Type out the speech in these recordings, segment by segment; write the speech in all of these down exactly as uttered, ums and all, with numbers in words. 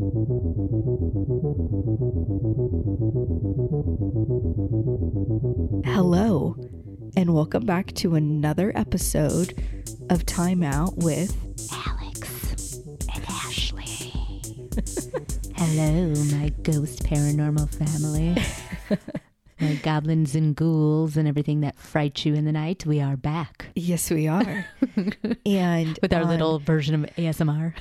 Hello, and welcome back to another episode of Time Out with Alex and Ashley. Hello, my ghost paranormal family. My goblins and ghouls and everything that fright you in the night. We are back. Yes, we are. And with our on... little version of A S M R.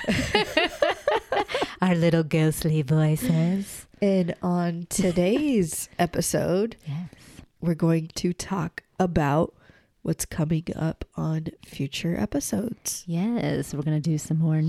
Our little ghostly voices. And on today's episode, yes, we're going to talk about what's coming up on future episodes. Yes, we're going to do some more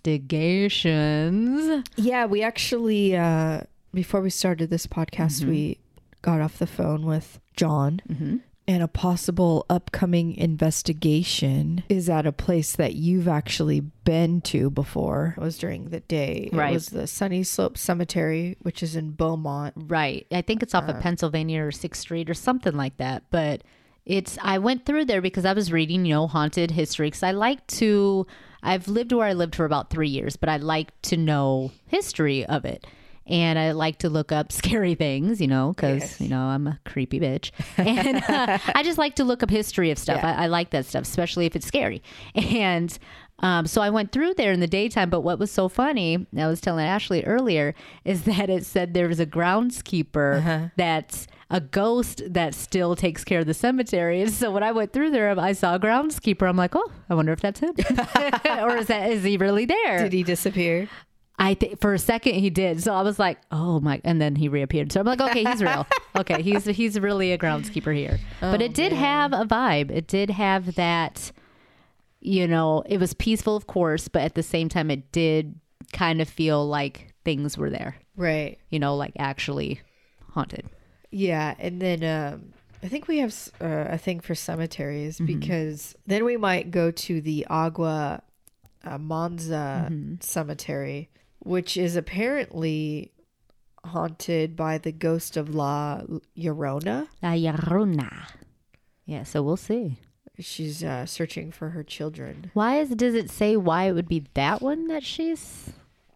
investigations. Yeah, we actually, uh, before we started this podcast, mm-hmm. we got off the phone with John. Mm-hmm. And a possible upcoming investigation is at a place that you've actually been to before. It was during the day. Right. It was the Sunny Slope Cemetery, which is in Beaumont. Right. I think it's off uh, of Pennsylvania or sixth Street or something like that. But it's, I went through there because I was reading, you know, haunted history. Because I like to, I've lived where I lived for about three years, but I like to know history of it. And I like to look up scary things, you know, because, yes. you know, I'm a creepy bitch. And uh, I just like to look up history of stuff. Yeah. I, I like that stuff, especially if it's scary. And um, so I went through there in the daytime. But what was so funny, I was telling Ashley earlier, is that it said there was a groundskeeper uh-huh. that's a ghost that still takes care of the cemetery. And so when I went through there, I saw a groundskeeper. I'm like, oh, I wonder if that's him. Or is that is he really there? Did he disappear? I think for a second he did. So I was like, oh my, and then he reappeared. So I'm like, okay, he's real. Okay. He's, he's really a groundskeeper here, oh, but it did man. have a vibe. It did have that, you know, it was peaceful, of course, but at the same time, it did kind of feel like things were there. Right. You know, like actually haunted. Yeah. And then, um, I think we have uh, a thing for cemeteries mm-hmm. because then we might go to the Agua uh, Monza mm-hmm. cemetery, which is apparently haunted by the ghost of La Llorona. La Llorona. Yeah, so we'll see. She's uh, searching for her children. Why is? Does it say why it would be that one that she's?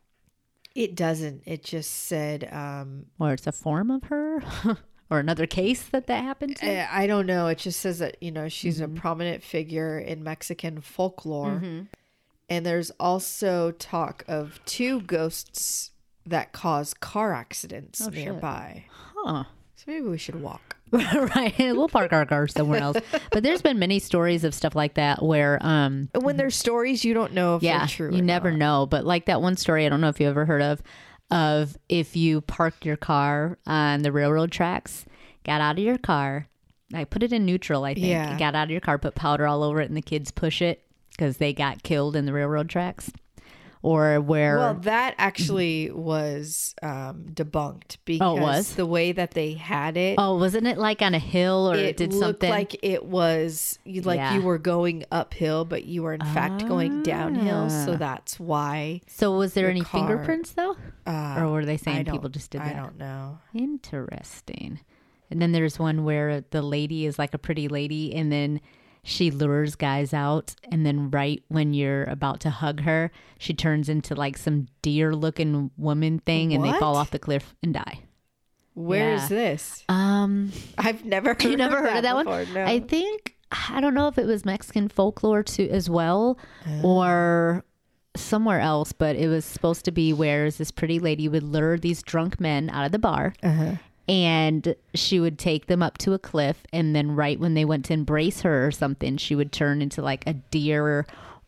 It doesn't. It just said... Um, or it's a form of her? Or another case that that happened to? I don't know. It just says that, you know, she's mm-hmm. a prominent figure in Mexican folklore. Mm-hmm. And there's also talk of two ghosts that cause car accidents oh, nearby. Shit. Huh. So maybe we should walk. Right. We'll park our car somewhere else. But there's been many stories of stuff like that where... um when there's stories, you don't know if yeah, they're true you or never not. know. But like that one story, I don't know if you ever heard of, of if you parked your car on the railroad tracks, got out of your car, I put it in neutral, I think, yeah. got out of your car, put powder all over it, and the kids push it, because they got killed in the railroad tracks, or where... Well, that actually was um, debunked because oh, it was? the way that they had it... Oh, wasn't it like on a hill or it, it did looked something? like it was like yeah. you were going uphill, but you were in ah. fact going downhill. So that's why... So was there any car, fingerprints though? Uh, or were they saying people just did that? I don't know. Interesting. And then there's one where the lady is like a pretty lady and then... she lures guys out, and then right when you're about to hug her, she turns into like some deer-looking woman thing, and what? they fall off the cliff and die. Where yeah. is this? Um, I've never heard you never of heard that of that before, one. No. I think I don't know if it was Mexican folklore too as well, uh. or somewhere else, but it was supposed to be where this pretty lady would lure these drunk men out of the bar. Uh-huh. And she would take them up to a cliff, and then right when they went to embrace her or something, she would turn into like a deer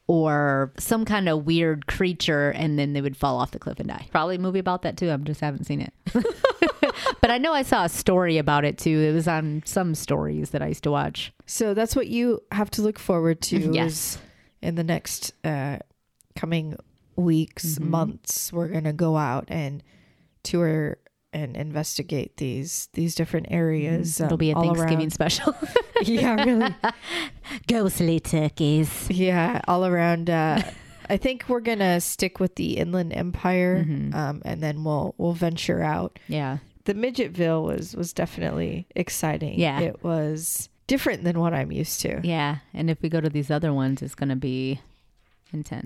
or some kind of weird creature, and then they would fall off the cliff and die. Probably a movie about that too. I just haven't seen it. But I know I saw a story about it too. It was on some stories that I used to watch. So that's what you have to look forward to. Yes. In the next uh, coming weeks, mm-hmm. months, we're going to go out and tour and investigate these these different areas. It'll um, be a Thanksgiving around. special. Yeah, really. Ghostly turkeys. Yeah, all around. Uh, I think we're gonna stick with the Inland Empire, mm-hmm. um, and then we'll we'll venture out. Yeah, the Midgetville was was definitely exciting. Yeah, it was different than what I'm used to. Yeah, and if we go to these other ones, it's gonna be intense.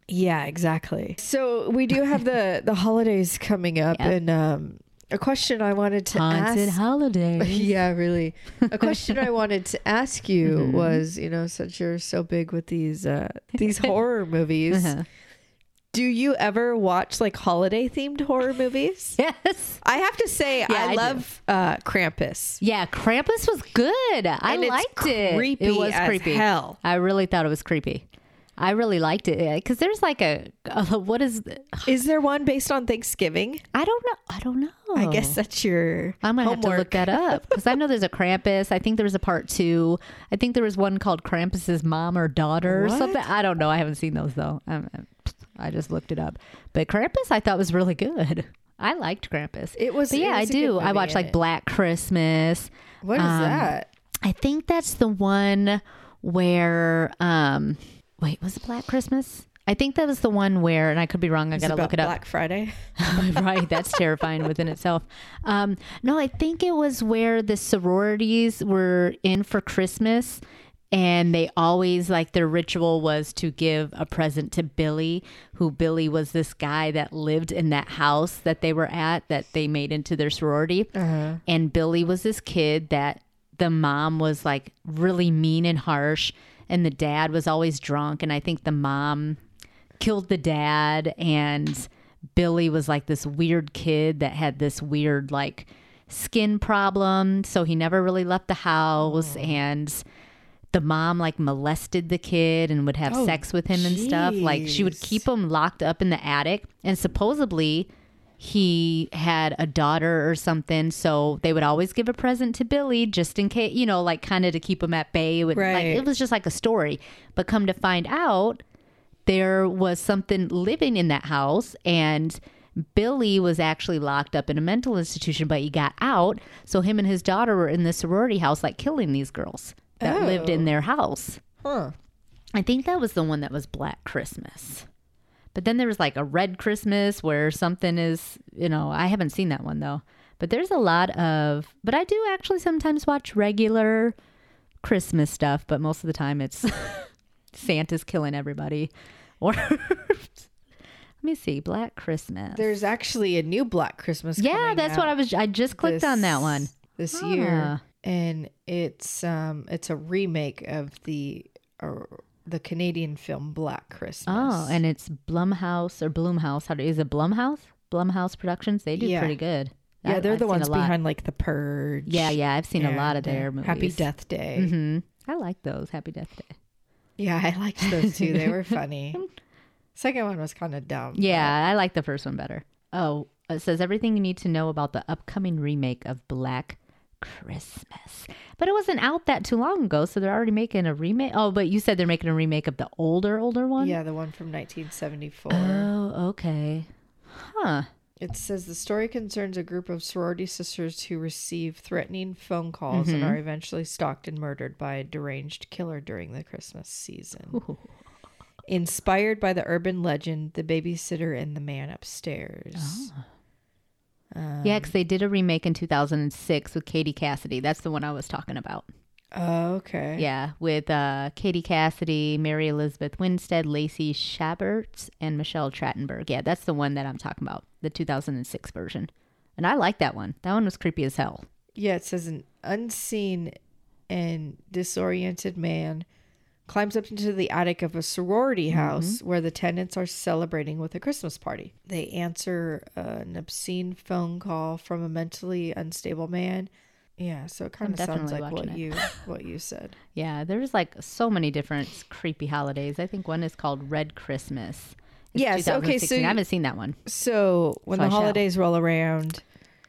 Yeah, exactly. So we do have the, the holidays coming up, yep. and um, a question I wanted to Haunted ask. holidays. Yeah, really. A question I wanted to ask you mm-hmm. was, you know, since you're so big with these uh, these horror movies, uh-huh. do you ever watch like holiday themed horror movies? Yes. I have to say, yeah, I, I love uh, Krampus. Yeah, Krampus was good. I and liked it's it. Creepy it was as creepy. Hell. I really thought it was creepy. I really liked it because there's like a, a what is is there one based on Thanksgiving? I don't know. I don't know. I guess that's your I'm gonna homework. have to look that up because I know there's a Krampus. I think there was a part two. I think there was one called Krampus's mom or daughter what? or something. I don't know. I haven't seen those though. I'm, I just looked it up. But Krampus I thought was really good. I liked Krampus. It was. But yeah, it was I do. I watched like it. Black Christmas. What is um, that? I think that's the one where. um Wait, was it Black Christmas? I think that was the one where, and I could be wrong. I Is gotta it look it up. Black Friday, right? That's terrifying within itself. Um, no, I think it was where the sororities were in for Christmas, and they always like their ritual was to give a present to Billy, who Billy was this guy that lived in that house that they were at that they made into their sorority, uh-huh. and Billy was this kid that the mom was like really mean and harsh. And the dad was always drunk. And I think the mom killed the dad. And Billy was like this weird kid that had this weird like skin problem. So he never really left the house. Oh. And the mom like molested the kid and would have oh, sex with him geez. and stuff. Like she would keep him locked up in the attic. And supposedly he had a daughter or something, so they would always give a present to Billy just in case, you know, like kind of to keep him at bay. It, would, right. like, it was just like a story. But come to find out, there was something living in that house, and Billy was actually locked up in a mental institution, but he got out. So him and his daughter were in the sorority house, like killing these girls that oh. lived in their house. Huh. I think that was the one that was Black Christmas. But then there was like a Red Christmas where something is, you know, I haven't seen that one though. But there's a lot of, but I do actually sometimes watch regular Christmas stuff. But most of the time it's Santa's killing everybody. Or let me see, Black Christmas. There's actually a new Black Christmas. Yeah, that's what I was, I just clicked this, on that one. This huh. year. And it's, um, it's a remake of the, uh, the Canadian film Black Christmas. Oh, and it's Blumhouse or Blumhouse. How do, is it Blumhouse? Blumhouse Productions. They do yeah. pretty good. Yeah, I, they're I've the ones behind like The Purge. Yeah, yeah. I've seen a lot of their movies. Happy Death Day. Mm-hmm. I like those. Happy Death Day. Yeah, I liked those too. They were funny. Second one was kind of dumb. Yeah, but I like the first one better. Oh, it says everything you need to know about the upcoming remake of Black Christmas. But it wasn't out that too long ago, so they're already making a remake. Oh, but you said they're making a remake of the older, older one? Yeah, the one from nineteen seventy-four. Oh, okay. Huh. It says the story concerns a group of sorority sisters who receive threatening phone calls mm-hmm. and are eventually stalked and murdered by a deranged killer during the Christmas season. Ooh. Inspired by the urban legend, The Babysitter and the Man Upstairs. Oh. Um, yeah, because they did a remake in two thousand six with Katie Cassidy. That's the one I was talking about. Oh, okay. Yeah, with uh, Katie Cassidy, Mary Elizabeth Winstead, Lacey Chabert, and Michelle Trachtenberg. Yeah, that's the one that I'm talking about, the two thousand six version. And I like that one. That one was creepy as hell. Yeah, it says an unseen and disoriented man climbs up into the attic of a sorority house mm-hmm. where the tenants are celebrating with a Christmas party. They answer uh, an obscene phone call from a mentally unstable man. Yeah, so it kind of sounds like what it. you what you said. Yeah, there's like so many different creepy holidays. I think one is called Red Christmas. It's yes, okay, so I haven't seen that one. So when so the I holidays shall. roll around,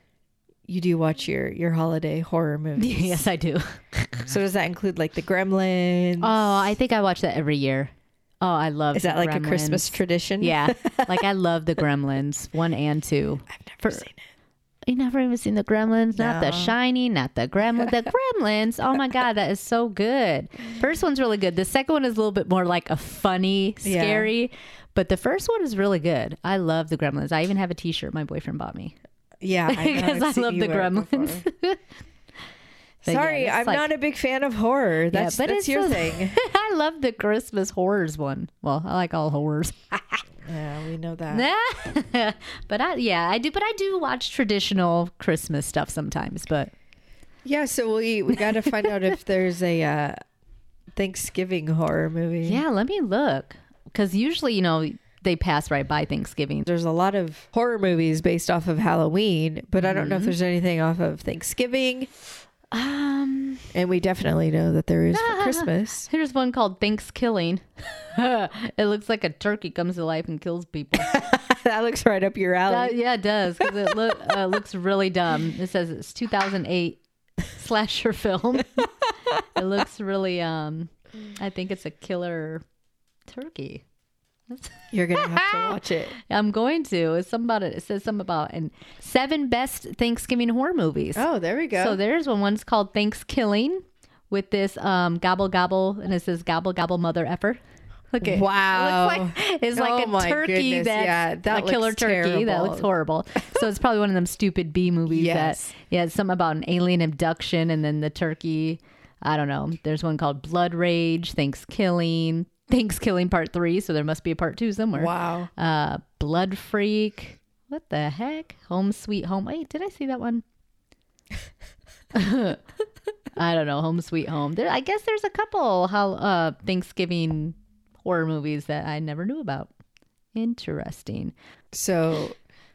you do watch your, your holiday horror movies. Yes, I do. So does that include like the Gremlins? Oh, I think I watch that every year. Oh, I love Is that like Gremlins. a Christmas tradition? Yeah. Like I love the Gremlins, one and two. I've never For, seen it. You never even seen the Gremlins? No. Not the Shining, not the Gremlins. The Gremlins. Oh my God, that is so good. First one's really good. The second one is a little bit more like a funny, scary. Yeah. But the first one is really good. I love the Gremlins. I even have a t-shirt my boyfriend bought me. Yeah, because I, I love the Gremlins. Sorry, yeah, I'm like, not a big fan of horror. That's, yeah, but that's your a, thing. I love the Christmas horrors one. Well, I like all horrors. Yeah, we know that. But I, yeah, I do. But I do watch traditional Christmas stuff sometimes. But yeah, so we we got to find out if there's a uh, Thanksgiving horror movie. Yeah, let me look. Because usually, you know, they pass right by Thanksgiving. There's a lot of horror movies based off of Halloween, but mm-hmm. I don't know if there's anything off of Thanksgiving. Um, and we definitely know that there is for Christmas. Here's one called Thanksgiving. It looks like a turkey comes to life and kills people. That looks right up your alley. That, yeah, it does. Because it look, uh, looks really dumb. It says it's two thousand eight slasher film. It looks really, um, I think it's a killer turkey. You're gonna have to watch it. I'm going to. It's something about it. It says something about and seven best Thanksgiving horror movies. Oh, there we go. So there's one. One's called Thanksgiving with this um, gobble gobble, and it says gobble gobble mother effer. Look at wow. It looks like it's like oh a turkey goodness. that's yeah, that a killer turkey terrible. that looks horrible. So it's probably one of them stupid B movies. Yes. That yeah, it's something about an alien abduction, and then the turkey. I don't know. There's one called Blood Rage, Thanksgiving. Thanksgiving part three, so there must be a part two somewhere. Wow. Uh, Blood Freak. What the heck? Home Sweet Home. Wait, did I see that one? I don't know. Home Sweet Home. There, I guess there's a couple how uh, Thanksgiving horror movies that I never knew about. Interesting. So,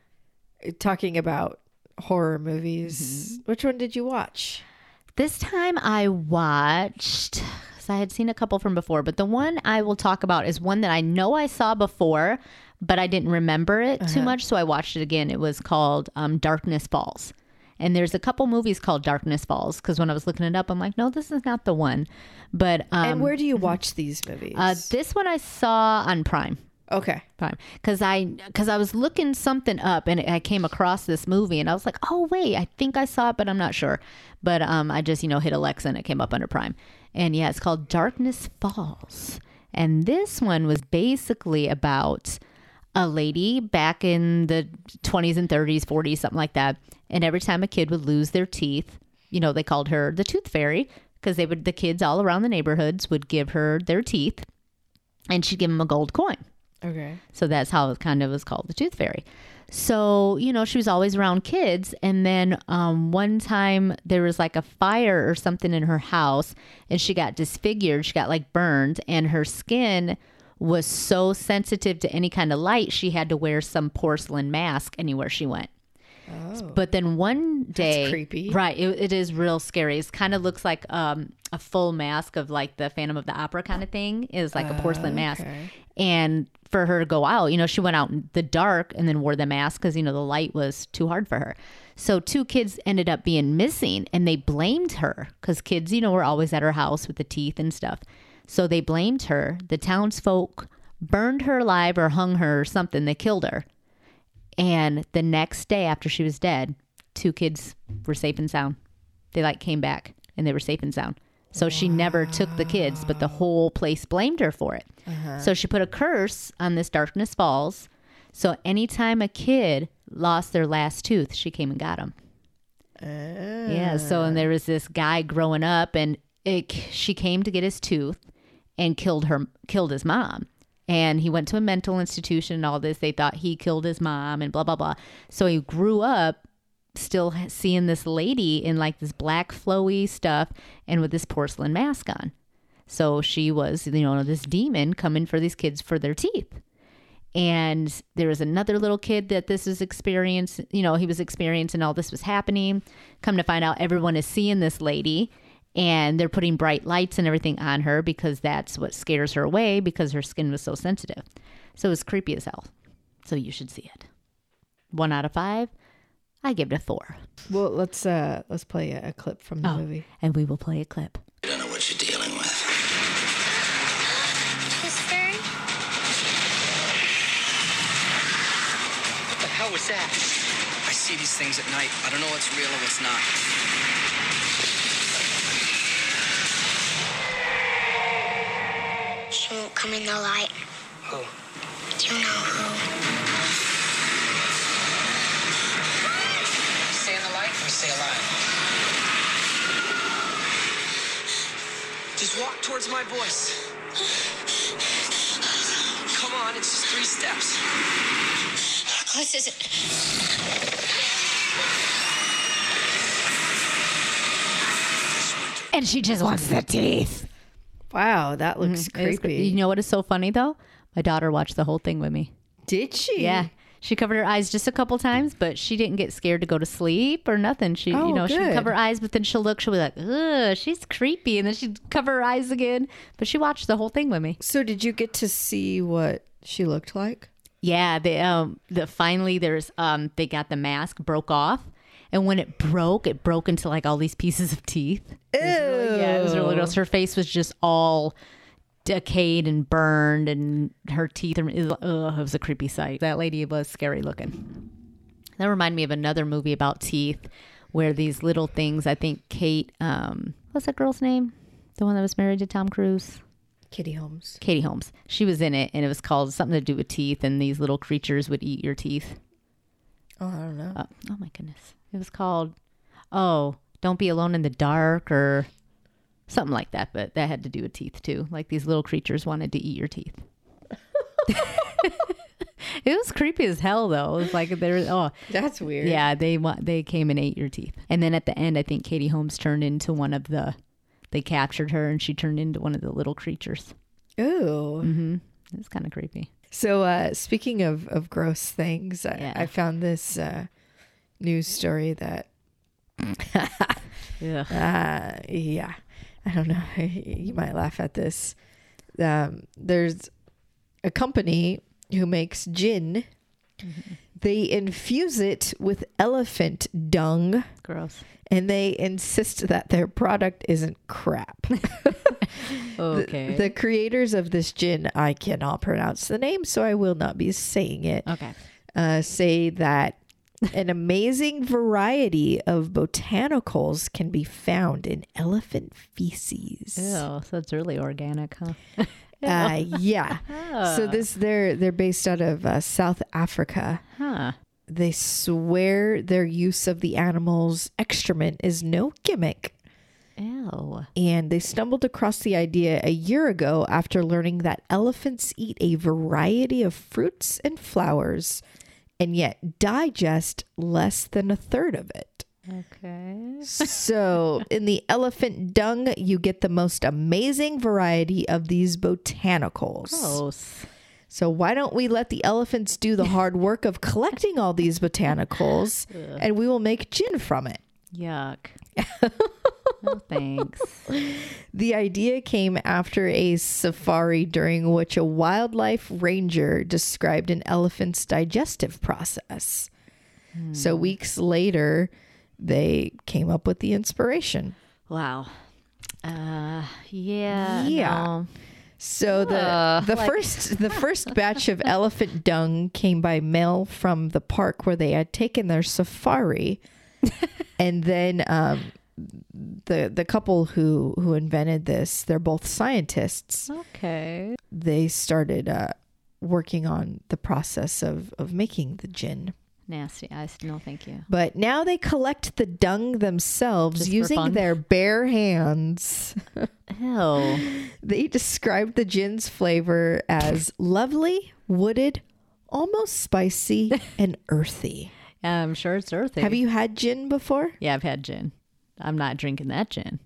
talking about horror movies, mm-hmm. which one did you watch? This time I watched... I had seen a couple from before, but the one I will talk about is one that I know I saw before, but I didn't remember it uh-huh. too much, so I watched it again. It was called um, Darkness Falls. And there's a couple movies called Darkness Falls, because when I was looking it up, I'm like, no, this is not the one. But um, and where do you watch these movies? Uh, this one I saw on Prime. Okay. Prime. Because I, because I was looking something up, and I came across this movie, and I was like, oh, wait, I think I saw it, but I'm not sure. But um, I just, you know, hit Alexa, and it came up under Prime. And yeah, it's called Darkness Falls. And this one was basically about a lady back in the twenties and thirties, forties, something like that. And every time a kid would lose their teeth, you know, they called her the Tooth Fairy, because they would, the kids all around the neighborhoods would give her their teeth, and she'd give them a gold coin. Okay. So that's how it kind of was called the Tooth Fairy. So, you know, she was always around kids. And then um, one time there was like a fire or something in her house, and she got disfigured. She got like burned, and her skin was so sensitive to any kind of light, she had to wear some porcelain mask anywhere she went. Oh, but then one day, that's creepy. Right, it, it is real scary. It kind of looks like um, a full mask of like the Phantom of the Opera kind of thing. It was like uh, a porcelain okay. mask. And for her to go out, you know, she went out in the dark and then wore the mask because, you know, the light was too hard for her. So two kids ended up being missing, and they blamed her because kids, you know, were always at her house with the teeth and stuff. So they blamed her. The townsfolk burned her alive or hung her or something. They killed her. And the next day after she was dead, two kids were safe and sound. They like came back and they were safe and sound. So wow. She never took the kids, but the whole place blamed her for it. Uh-huh. So she put a curse on this Darkness Falls. So anytime a kid lost their last tooth, she came and got them. Uh. Yeah. So and there was this guy growing up, and it, she came to get his tooth and killed her, killed his mom. And he went to a mental institution and all this. They thought he killed his mom and blah, blah, blah. So he grew up still seeing this lady in like this black flowy stuff and with this porcelain mask on. So she was, you know, this demon coming for these kids for their teeth. And there was another little kid that this was experience, you know, he was experiencing all this was happening. Come to find out, everyone is seeing this lady, and they're putting bright lights and everything on her because that's what scares her away, because her skin was so sensitive. So it was creepy as hell. So you should see it. One out of five. I give it a four. Well, let's uh, let's play a, a clip from the oh, movie. And we will play a clip. I don't know what you're dealing with. Sister? What the hell was that? I see these things at night. I don't know what's real or what's not. She won't come in the light. Who? Do you know who? Stay in the light or stay alive? Just walk towards my voice. Come on. on. It's just three steps. How close is it? And she just wants the teeth. Wow, that looks It is- creepy. you know what is so funny though? My daughter watched the whole thing with me. Did she? Yeah. She covered her eyes just a couple times, but she didn't get scared to go to sleep or nothing. She, Oh, you know, she'd good. cover her eyes, but then she'll look, she'll be like, ugh, she's creepy. And then she'd cover her eyes again. But she watched the whole thing with me. So did you get to see what she looked like? Yeah. They, um, the finally there's, um, they got the mask broke off. And when it broke, it broke into like all these pieces of teeth. It was really- yeah, it was really gross. Her face was just all decayed and burned, and her teeth. Ugh, it was a creepy sight. That lady was scary looking. That reminded me of another movie about teeth, where these little things. I think Kate, um, what's that girl's name? The one that was married to Tom Cruise. Kitty Holmes. Katie Holmes. She was in it, and it was called something to do with teeth, and these little creatures would eat your teeth. Oh, I don't know. Oh, oh my goodness. It was called, oh, Don't Be Alone in the Dark or something like that. But that had to do with teeth too. Like these little creatures wanted to eat your teeth. It was creepy as hell though. It was like there was, oh, That's weird. yeah, they wa- they came and ate your teeth. And then at the end, I think Katie Holmes turned into one of the, they captured her and she turned into one of the little creatures. Ooh. Mm-hmm. It was kind of creepy. So uh, speaking of, of gross things, I, Yeah. I found this uh, news story that, Yeah. uh, yeah, I don't know. You might laugh at this. Um, there's a company who makes gin. Mm-hmm. They infuse it with elephant dung, Gross. and they insist that their product isn't crap. Okay. The, the creators of this gin, I cannot pronounce the name, so I will not be saying it, okay. uh, say that an amazing variety of botanicals can be found in elephant feces. Ew, so it's really organic, huh? Uh, yeah. Oh. So this they're they're based out of uh, South Africa. Huh. They swear their use of the animal's excrement is no gimmick. Ew. And they stumbled across the idea a year ago after learning that elephants eat a variety of fruits and flowers and yet digest less than a third of it. Okay. So in the elephant dung, you get the most amazing variety of these botanicals. Gross. So why don't we let the elephants do the hard work of collecting all these botanicals and we will make gin from it? Yuck. No thanks. The idea came after a safari during which a wildlife ranger described an elephant's digestive process. So weeks later, they came up with the inspiration. Wow. Uh, yeah. Yeah. no. So the Uh, the like- first the first batch of elephant dung came by mail from the park where they had taken their safari, and then um, the the couple who who invented this, they're both scientists. Okay. They started uh, working on the process of of making the gin. Nasty. I s- no, thank you. But now they collect the dung themselves Just for using fun? their bare hands. Ew. They described the gin's flavor as lovely, wooded, almost spicy, and earthy. I'm sure it's earthy. Have you had gin before? Yeah, I've had gin. I'm not drinking that gin.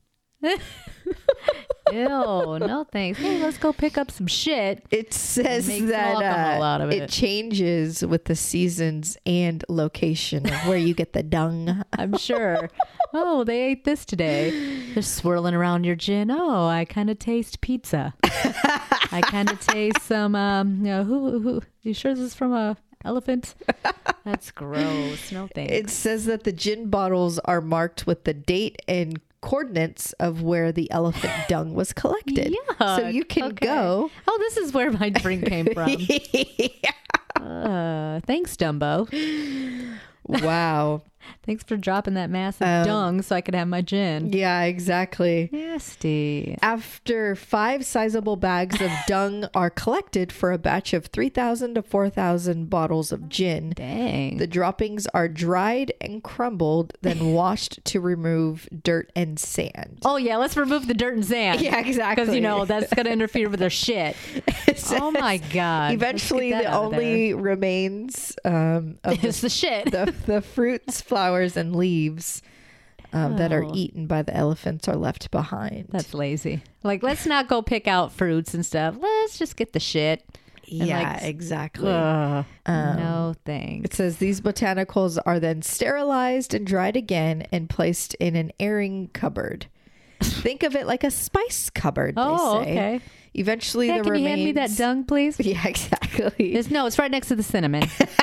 Ew. No thanks. Hey, let's go pick up some shit. It says Make some that alcohol uh, out of it. it. changes with the seasons and location of where you get the dung. I'm sure. Oh, they ate this today. They're swirling around your gin. Oh, I kind of taste pizza. I kind of taste some. Um, you know, who? Who? You sure this is from a elephant? That's gross. No thanks. It says that the gin bottles are marked with the date and coordinates of where the elephant dung was collected. So you can Okay. go. Oh, this is where my drink came from. Uh, thanks, Dumbo. Wow. Thanks for dropping that massive Um, dung so I could have my gin. Yeah, exactly. Nasty. After five sizable bags of dung are collected for a batch of three thousand to four thousand bottles of gin, Dang. the droppings are dried and crumbled, then washed to remove dirt and sand. Oh, yeah. Let's remove the dirt and sand. Yeah, exactly. Because, you know, that's going to interfere with their shit. Oh, my God. Eventually, Let's get the that out of only remains um, of there. It's the shit. the, the fruits, flowers, and leaves um, that are Oh. eaten by the elephants are left behind. That's lazy. Like, let's not go pick out fruits and stuff. Let's just get the shit. And, yeah, like, exactly. Ugh, Um, no thanks. It says these botanicals are then sterilized and dried again and placed in an airing cupboard. Think of it like a spice cupboard, they Oh, say. okay. Eventually, Yeah, the can remains... you hand me that dung, please? Yeah, exactly. It's, no, it's right next to the cinnamon.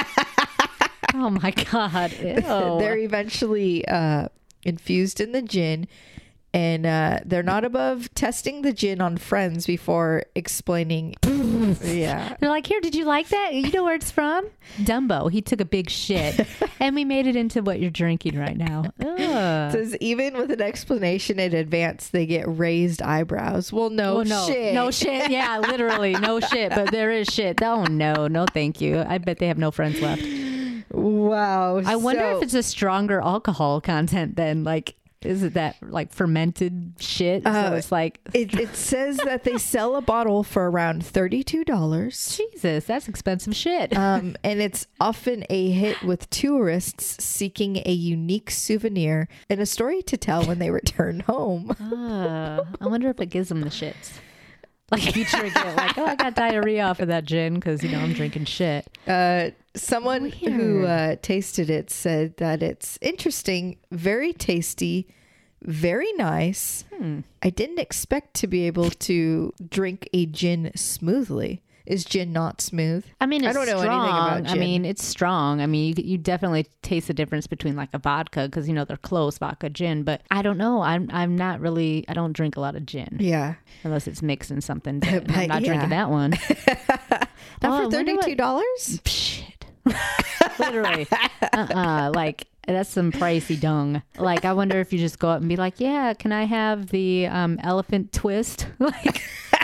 Oh, my God. Ew. They're eventually uh, infused in the gin, and uh, they're not above testing the gin on friends before explaining. Yeah. They're like, here, did you like that? You know where it's from? Dumbo. He took a big shit, and we made it into what you're drinking right now. Ugh. Says even with an explanation in advance, they get raised eyebrows. Well, no, Well, no, shit. no shit. Yeah, literally, no shit. But there is shit. Oh no, no, thank you. I bet they have no friends left. Wow. I wonder So- if it's a stronger alcohol content than like, is it that like fermented shit? Uh, so it's like, It, it says that they sell a bottle for around thirty-two dollars. Jesus, that's expensive shit. Um, and it's often a hit with tourists seeking a unique souvenir and a story to tell when they return home. Uh, I wonder if it gives them the shits. Like you drink it, like, oh, I got diarrhea off of that gin because, you know, I'm drinking shit. Uh, someone who Weird. uh, tasted it said that it's interesting, very tasty, very nice. Hmm. I didn't expect to be able to drink a gin smoothly. Is gin not smooth? I mean, it's I don't know strong. anything about I gin. mean, it's strong. I mean, you, you definitely taste the difference between like a vodka because, you know, they're close, vodka, gin. But I don't know. I'm I'm not really, I don't drink a lot of gin Yeah. unless it's mixed in something. But But I'm not yeah. drinking that one. Not Oh, I for wonder thirty-two what- dollars? Shit. Literally. Uh-uh. Like, that's some pricey dung. Like, I wonder if you just go up and be like, yeah, can I have the um, elephant twist? Like,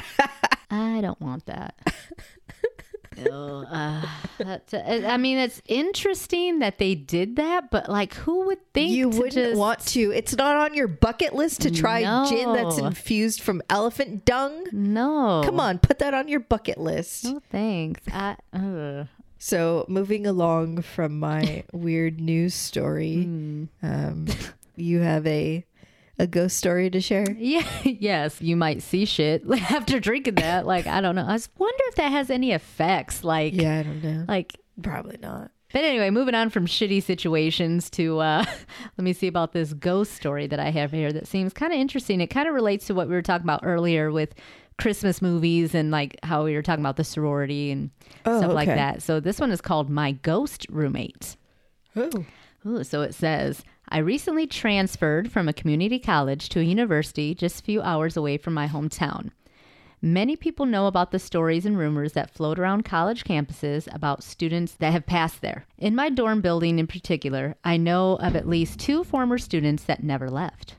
I don't want that. Ew, uh, that's, uh, I mean, it's interesting that they did that, but like, who would think You to wouldn't just- want to. It's not on your bucket list to try gin that's No. infused from elephant dung. No. Come on, put that on your bucket list. No thanks. I, uh, So, moving along from my weird news story, Hmm. um, you have a a ghost story to share? yeah, yes, you might see shit after drinking that. Like, I don't know. I just wonder if that has any effects. Like, Yeah, I don't know. like, Probably not. but anyway, moving on from shitty situations to, uh, let me see about this ghost story that I have here that seems kind of interesting. It kind of relates to what we were talking about earlier with Christmas movies and like how we were talking about the sorority and Oh, stuff like okay. that. So this one is called My Ghost Roommate. Oh. Ooh, so it says, I recently transferred from a community college to a university just a few hours away from my hometown. Many people know about the stories and rumors that float around college campuses about students that have passed there. In my dorm building in particular, I know of at least two former students that never left.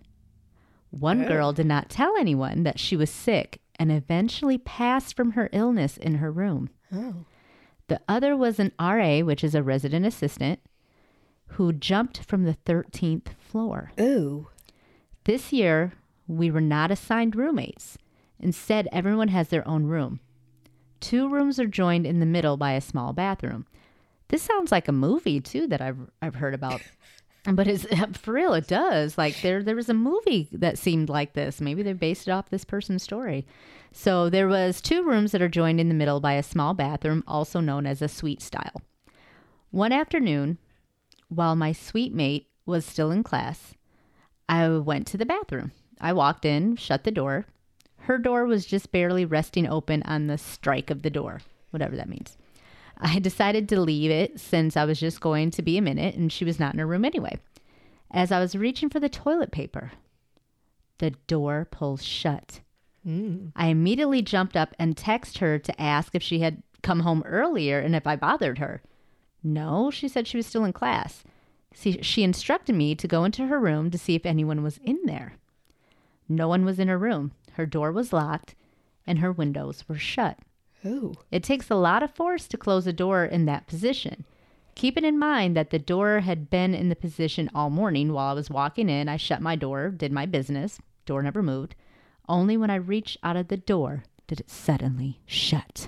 One girl did not tell anyone that she was sick and eventually passed from her illness in her room. Oh. The other was an R A, which is a resident assistant, who jumped from the thirteenth floor. Ooh. This year, we were not assigned roommates. Instead, everyone has their own room. Two rooms are joined in the middle by a small bathroom. This sounds like a movie, too, that I've I've heard about. But it's for real, it does. Like there there was a movie that seemed like this. Maybe they based it off this person's story. So there was two rooms that are joined in the middle by a small bathroom, also known as a suite style. One afternoon, while my suite mate was still in class, I went to the bathroom. I walked in, shut the door. Her door was just barely resting open on the strike of the door, whatever that means. I decided to leave it since I was just going to be a minute and she was not in her room anyway. As I was reaching for the toilet paper, the door pulls shut. Mm. I immediately jumped up and texted her to ask if she had come home earlier and if I bothered her. No, she said she was still in class. See, she instructed me to go into her room to see if anyone was in there. No one was in her room. Her door was locked and her windows were shut. Ooh. It takes a lot of force to close a door in that position. Keeping in mind that the door had been in the position all morning while I was walking in, I shut my door, did my business. Door never moved. Only when I reached out of the door did it suddenly shut.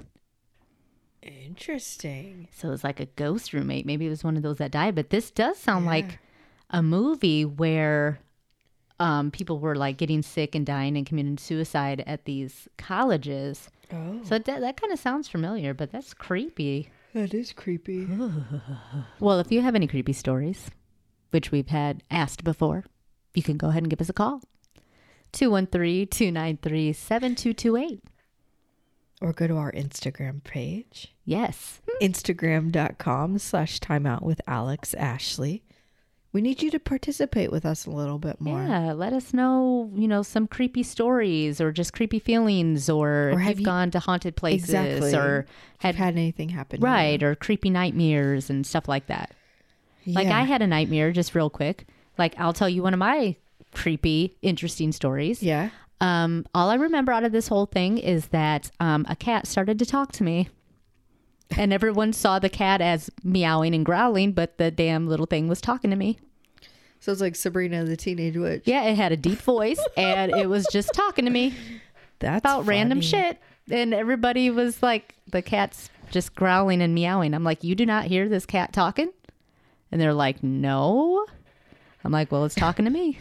Interesting. So it was like a ghost roommate. Maybe it was one of those that died. But this does sound Yeah. like a movie where um, people were like getting sick and dying and committing suicide at these colleges. Oh, So that, that kind of sounds familiar, but that's creepy. that is creepy. Well, if you have any creepy stories, which we've had asked before, you can go ahead and give us a call. two one three, two nine three, seven two two eight. Or go to our Instagram page. Yes. Instagram.com slash timeout with Alex Ashley. We need you to participate with us a little bit more. Yeah, let us know, you know, some creepy stories or just creepy feelings, or, Or if have you've you- gone to haunted places Exactly. or Had had, had anything happen to right, you. or creepy nightmares and stuff like that. Like Yeah. I had a nightmare, just real quick. Like I'll tell you one of my creepy, interesting stories. Yeah. Um, all I remember out of this whole thing is that um, a cat started to talk to me. And everyone saw the cat as meowing and growling, but the damn little thing was talking to me. So it's like Sabrina the Teenage Witch. Yeah, it had a deep voice and it was just talking to me That's about random funny. shit. And everybody was like, the cat's just growling and meowing. I'm like, you do not hear this cat talking? And they're like, no. I'm like, well, it's talking to me.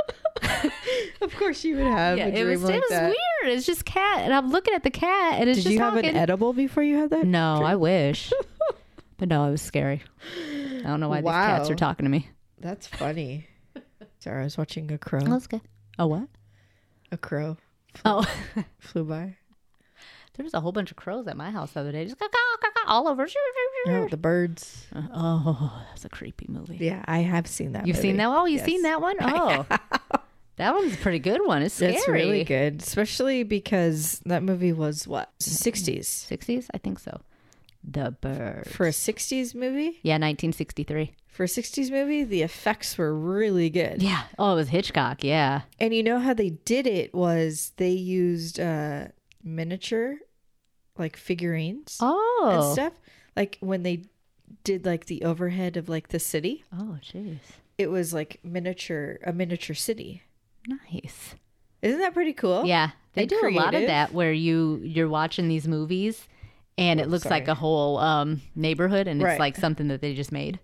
Of course you would have Yeah, a it dream was, like it was that. weird. It's just cat. And I'm looking at the cat and it's Did just you have talking. an edible before you had that? No, I wish. But no, it was scary. I don't know why these cats Wow. are talking to me. That's funny. Sorry, I was watching a crow. Oh, that's good. Oh, what? A crow Oh, flew by. there was a whole bunch of crows at my house the other day. Just caw, caw, caw, caw, all over. Oh, the birds. Oh, that's a creepy movie. Yeah, I have seen that. You've movie. seen that? Oh, you've Yes. seen that one? Oh, that one's a pretty good one. It's scary. It's really good, especially because that movie was what sixties sixties? I think so. The Bird. for a sixties movie. Yeah, nineteen sixty-three. For a sixties movie, the effects were really good. Yeah. Oh, it was Hitchcock. Yeah. And you know how they did it was they used uh, miniature, like figurines Oh. and stuff. Like when they did like the overhead of like the city, Oh, jeez. it was like miniature, a miniature city. Nice. Isn't that pretty cool? Yeah, they And do a lot of creative. that where you you're watching these movies and it Oh, looks like sorry. a whole um, neighborhood and it's Right. like something that they just made.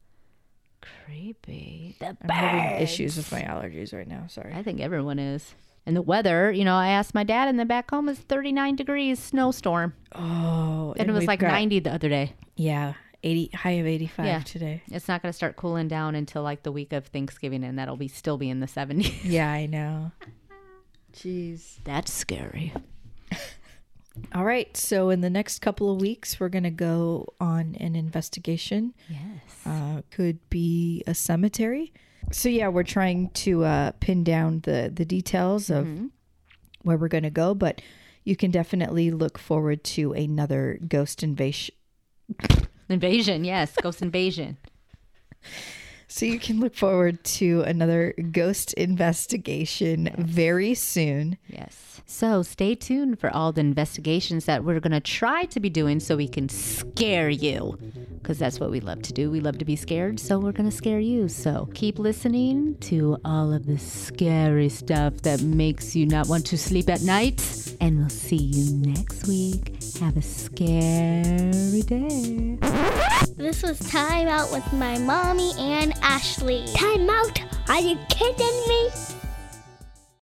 Creepy. The I'm having birds. issues with my allergies right now. Sorry. I think everyone is. And the weather, you know, I asked my dad and then back home it's thirty-nine degrees snowstorm. Oh, And, it was we've like got- ninety the other day. Yeah, eighty high of eighty-five Yeah. today. It's not going to start cooling down until like the week of Thanksgiving and that'll be still be in the seventies. Yeah, I know. Jeez. That's scary. All right. So in the next couple of weeks, we're gonna go on an investigation. Yes. Uh, could be a cemetery. So yeah, we're trying to uh, pin down the the details of where we're gonna go, but you can definitely look forward to another ghost invasion. Invasion, yes. Ghost invasion. So you can look forward to another ghost investigation very soon. Yes. So stay tuned for all the investigations that we're going to try to be doing so we can scare you. Because that's what we love to do. We love to be scared, so we're going to scare you. So keep listening to all of the scary stuff that makes you not want to sleep at night. And we'll see you next week. Have a scary day. This was Time Out with my mommy and Ashley. Time Out? Are you kidding me?